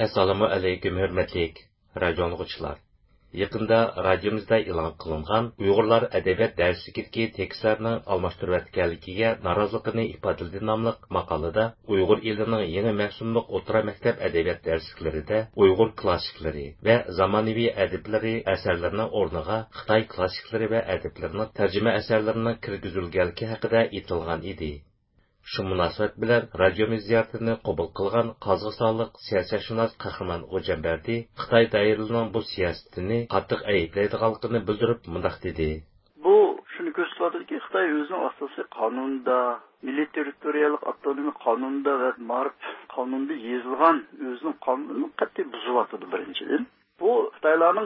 Assalomu alaykum hurmatli radio anglag'uchilar. Yaqında radiomizda e'lon qilingan Uyg'urlar adabiyot darsigidagi tekstlarning almashtirayotganligiga noroziligini ifodaladi nomli maqolada Uyg'ur elining yangi mavsumliq o'rta maktab adabiyot darsliklarida Uyg'ur klassiklari va zamonaviy adablari asarlarining o'rniga Xitoy klassiklari va adablarining tarjima asarlarining kirgizilganligi haqida aytilgan edi. Shu munosabat bilan radiomiz ziyoratini qabul qilgan Qozog'istonlik siyosatshunos Qahramon O'janbardi Xitoy doiralarining bu siyosatini qattiq ayblaydiganligini bildirib mundoq dedi. Bu shuni ko'rsatadiki, Xitoy o'zining asosiy qonunida, milliy territorial avtonomiya qonunida va Marif qonunida yozilgan o'zining qonunini qat'iy buzyapti birinchidan. Bu Xitoylarning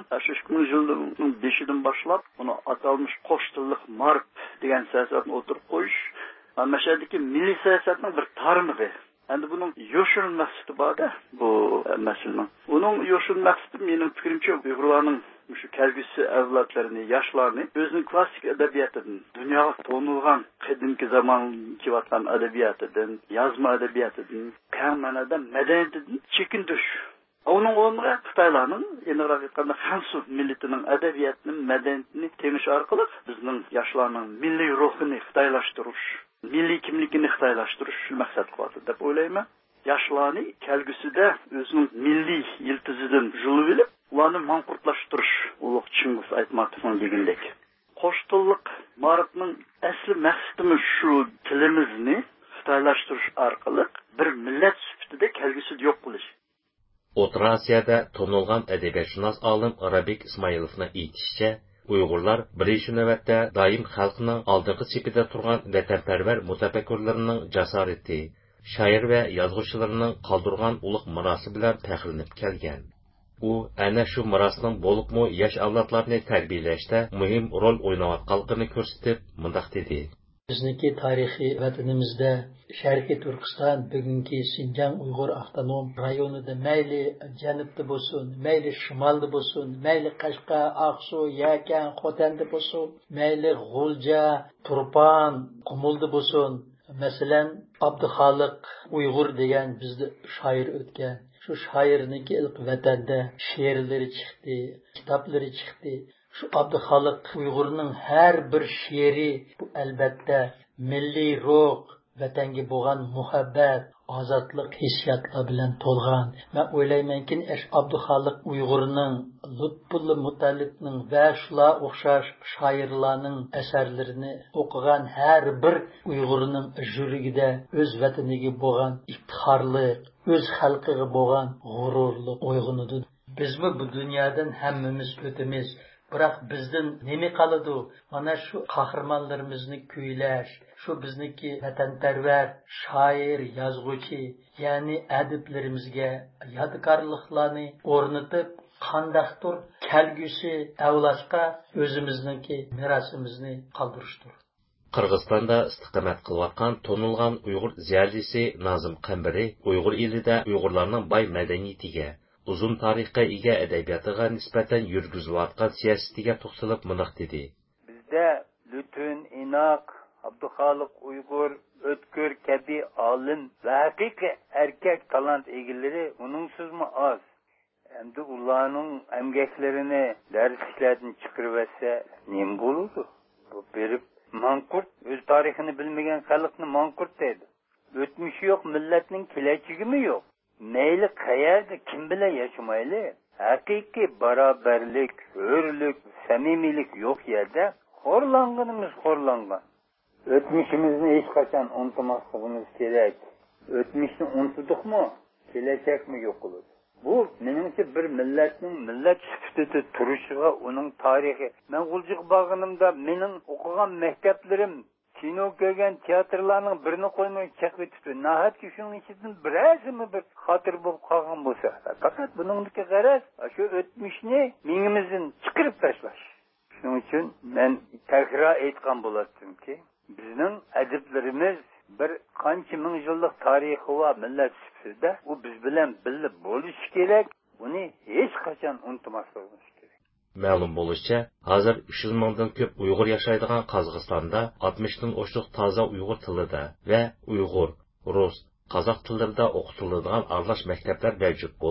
2000 yilning 5-idan boshlab buni atalmış qo'sh tillik Marif degan siyosatni o'tirib qo'yish Məşədəki milli siyasətinin bir tarixi. Endi bunun yoşun məqsədi var-da bu məsələnin. Bunun yoşun məqsədi mənim fikrimcə Uyğurların şu kəlgüsü evlatlarını, yaşlarını özünün klassik ədəbiyyatından, dünyaya tonulğan qədimki zamanki vatan ədəbiyyatından, yazma ədəbiyyatından, kən mənada mədəniyyətdən çəkindiriş. Onun o'rniga Xitoylarning aniqroq aytganda Hansu millatining adabiyotini, madaniyatini temish orqali bizning yoshlarning milliy ruhini xitoylashtirish, milliy kimligini xitoylashtirish maqsad qiladi deb o'ylayman. Yoshlarni kelgusida o'zining milliy yiltizidan yulib olib, ularni manqurtlashtirish, ulug' Chingiz Aytmatovning degandek. Qo'sh tillik ma'rifning asli maqsadi shu tilimizni xitoylashtirish orqali bir millat sifatida kelgusida yo'q qilish. O'rta Osiyoda tonilgan adabiyotshunos olim Arabik Ismoilovning aytishicha, Uyg'urlar birinchi navbatda doim xalqning oldingi sepida turgan vatanparvar mutafakkurlarning jasorati, shoir va yozuvchilarining qoldirgan ulug' merosi bilan faxrlanib kelgan. U ana shu merosning bo'libmi yosh avlodlarni tarbiyalashda muhim rol o'ynayotganligini ko'rsatib, mundoq dedi. Bizniki tarixiy vatanimizda Sharqiy Turkiston bugungi Xinjiang Uyg'ur avtonom rayonida mayli janubda bo'lsin, mayli shimolda bo'lsin, mayli Qashqa, Aqsu, Yakan, Xotanda bo'lsin, mayli G'ulja, Turpan, Qumulda bo'lsin. Masalan, Abduxoliq Uyg'ur degan bizda shoir o'tgan. Shu shoirniki ilk vatanda she'rlari chiqdi, kitoblari chiqdi. Şu Abduxoliq Uyg'urning har bir she'ri bu albatta milliy ruh, vatanga bo'lgan muhabbat, ozodlik hissiyotlar bilan to'lgan. Men o'ylaymanki, Abduxoliq Uyg'urning Lutfullo Mutallibning va shular o'xshash shoirlarning asarlarini o'qigan har bir Uyg'urning yuragida o'z vataniga bo'lgan iftixorlik, o'z xalqiga bo'lgan g'ururlik uyg'onadi. Bizmi bu dunyodan hammamiz o'tamiz. Biroq bizdan nima qoladi? Mana shu qahramonlarimizni kuylash, shu bizniki vatanparvar shoir, yozuvchi, ya'ni adiblarimizga yodgorliklarni o'rnatib, qandaqdir kelgusi avlodga o'zimizniki merosimizni qoldirishdir. Qirg'izistonda istiqomat qilayotgan tonilgan Uyg'ur ziyolisi Nazim Qambari Uyg'ur elida Uyg'urlarning boy madaniyatiga uzun tarixga ega adabiyotiga nisbatan yurgizilayotgan siyosatiga to'xtalib mundoq dedi. Bizda Lutun, Inoq, Abduxoliq Uyg'ur, O'tkir kabi olim va haqiqiy erkak talant egalari uningsizmi oz. Endi ularning emgaklarini darsliklardan chiqarib olsa, nima bo'ladi? Bu berib manqurt, o'z tarixini bilmagan xalqni manqurt deydi. O'tmishi yo'q millatning kelajagimi yo'q? Meyli qayerda kim bilan yaşamaylı? Haqiqiy barobarlik, hurlik, samimiylik yo'q yerda xorlanganimiz xorlangan. O'tmishimizni hech qachon unutmasligimiz kerak. O'tmishni unutdikmi? Kelajakmi yo'q bo'ladi. Bu menimcha bir millatning millat sifatida turishiga, uning tarixi. Men G'uljiga borganimda mening o'qigan maktablarim kino ko'rgan teatrlarning birini qo'ymay chaqiribdi. Nahatki shuning ichidan birazimi bir xotir bo'lib qolgan bo'lsa, faqat buningdagi g'araz shu o'tmishni mingimizdan chiqarib tashlash. Shuning uchun men takror aytgan bo'lardimki, bizning adiblarimiz bir qancha ming yillik tarixi va millat sifatida u biz bilan birga bo'lishi kerak. Buni hech qachon unutmasligimiz kerak. Ma'lum bo'lishicha, hozir 300 mingdan ko'p Uyg'ur yashaydigan Qozog'istonda 60 dan oshiq toza Uyg'ur tilida va Uyg'ur, Rus, Qozoq tillarida o'qitiladigan aralash maktablar mavjud bo'lib,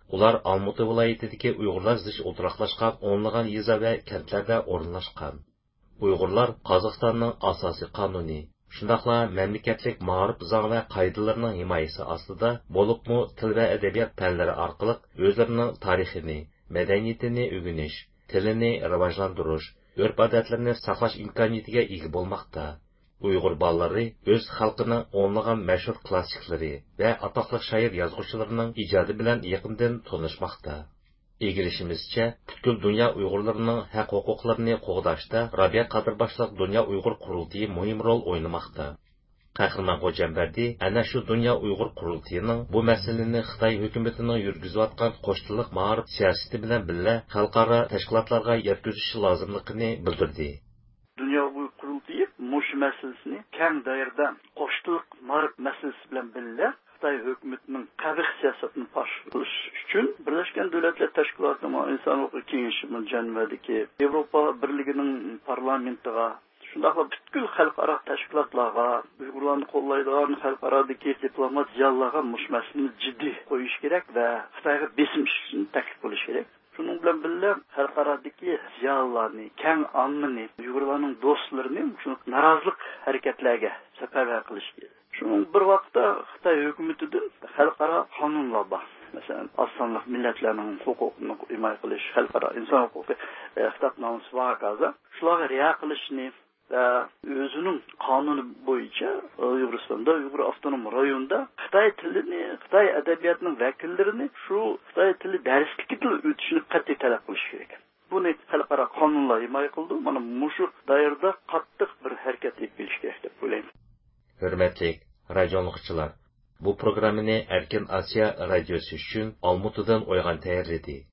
Ular Almuti viloyatidagi Uyg'urlar zich o'tiraqlashgan o'nlagan yeza va kentlarda o'rinlashgan. Uyg'urlar Qozog'istonning asosiy qonuni, shundaqla mamlakatlik ma'rif zong va qoidalarining himoyasi ostida bo'libmi til va adabiyot fanlari orqali o'zlarining tarixini, madaniyatini o'rganish, tilini rivojlantirish, urf-odatlarini saqlash imkoniyatiga ega bo'lmoqda. Uyg'ur bolalari o'z xalqining o'nlagan mashhur klassiklari va atoqli shoir yozuvchilarining ijodi bilan yaqindan tanishmoqda. Egilishimizcha, butkul dunyo Uyg'urlarining haq-huquqlarini qo'g'dashda Rabia Qadirboshliq Dunyo Uyg'ur qurultiyi muhim rol o'ynamoqda. Qahramon Xo'jambardi ana shu Dunyo Uyg'ur qurultiyining bu masalani Xitoy hukumatining yurgizayotgan qo'shtilik ma'rif siyosati bilan birga xalqaro tashkilotlarga yetkazish lozimligini bildirdi. Dunyo Uyg'ur qurultiyi mush masalasini keng doirada qo'shtilik ma'rif masalasi bilan birga Xitoy hukumatining qabih siyosatini fosh qilish uchun Birlashgan Davlatlar Tashkilotining inson huquq kengashi janvadagi Yevropa Birligining parlamentiga shundaqla butkul xalqaro tashkilotlarga Uyg'urlarni qo'llaydigan xalqarodagi diplomat ziyonlarga mush masalani jiddiy qo'yish kerak va Xitoyga besim ishini taklif qilish kerak. Şunun bilan birga xalqarodagi ziyonlarni, keng ommani, Uyg'urlarning do'stlarini shu norozilik harakatlarga safarbar qilish kerak. Şunun bir vaqtda Xitoy hukumatidan xalqaro qonunlar bor. Masalan, osonliq millatlarning huquqini himoya qilish, xalqaro inson huquqi xitobnomasi bor kaza. Shularga rioya qilishni ve özünün kanunu boyunca Uyg'uristonda, Uyg'ur avtonom rayonida Xitoy tilini, Xitoy adabiyotning vakillerini shu Xitoy tili darslikida o'tishini qat'iy talab qilish kerak. Buni xalqaro qonunlar himoya qildi. Mana mushu doirada qattiq bir harakat qilish kerak deb o'ylayman. Hurmatli radioanglag'uchilar, bu programmani Erkin Asiya radiosi uchun Olmutidan o'ygan tayyorladi.